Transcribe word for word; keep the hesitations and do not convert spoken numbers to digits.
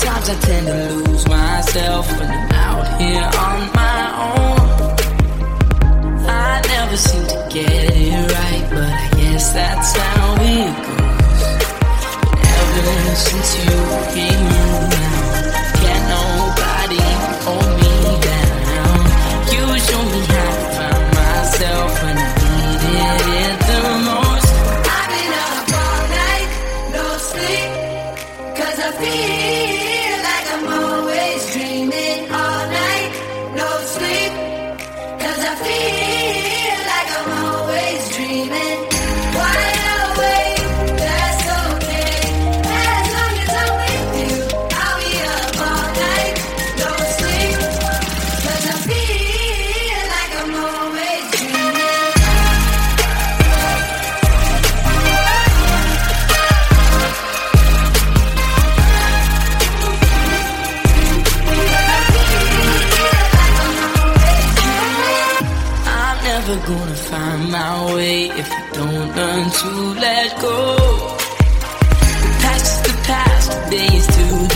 Sometimes I tend to lose myself when I'm out here on my own. I never seem to get it right, but I guess that's how it goes. Ever since you came around, can't nobody hold me down. You show me how to find myself when I needed it the most. I've been up all night, no sleep, 'cause I feel like I'm always dreaming. All night, no sleep, 'cause I feel like I'm always dreaming. Wide awake, that's okay, as long as I'm with you. I'll be up all night, no sleep, 'cause I feel like I'm always dreaming. I'm never gonna find my way if I don't learn to let go. The past is the past, today is today.